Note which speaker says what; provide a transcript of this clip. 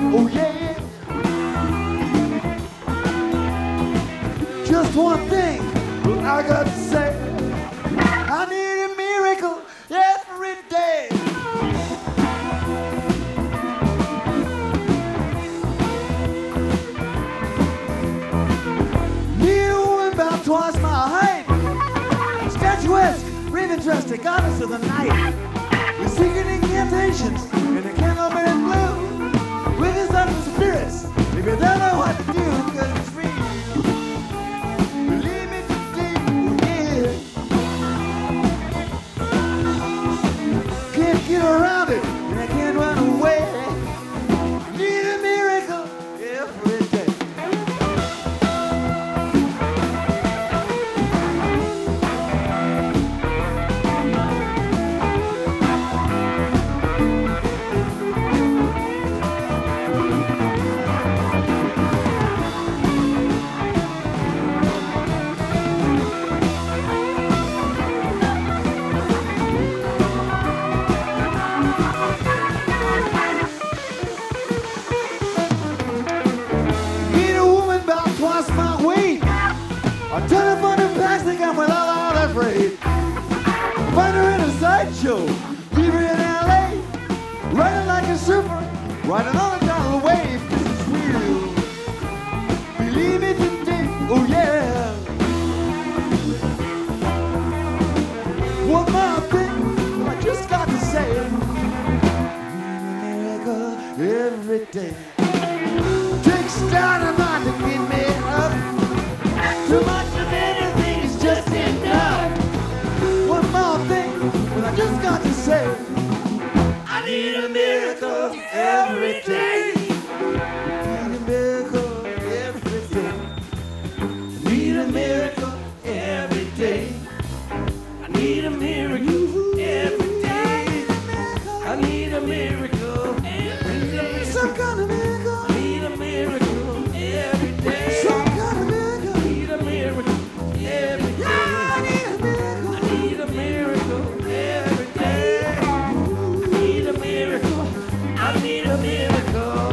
Speaker 1: Oh yeah. Just one thing I got to say. I need a miracle every day. Need a woman about twice my height, statuesque, raven dressed, a goddess of the night, with secret incantations in a candle burning blue, with his other spirits. If you don't know what to do, because it's free. Believe me today, yeah. Can't get around it, and I can't run away. Need a miracle every day. A ton of fun and plastic, I'm without all afraid. Find her in a sideshow, leave her in LA, riding like a surfer, riding on a dollar wave. This is real. Believe it today, oh yeah. One more thing I just got to say. Miracle every day. Takes dynamite to get me up. Too much of anything is just enough. One more thing, but I just got to say, I need a miracle every day. I need a miracle every day. I need a miracle every day. I need a miracle every day. I need a miracle every day. Some kind of miracle. I need a miracle every day. Some kind of miracle. I need a miracle every day. I need a miracle every day. I need a miracle. I need a miracle.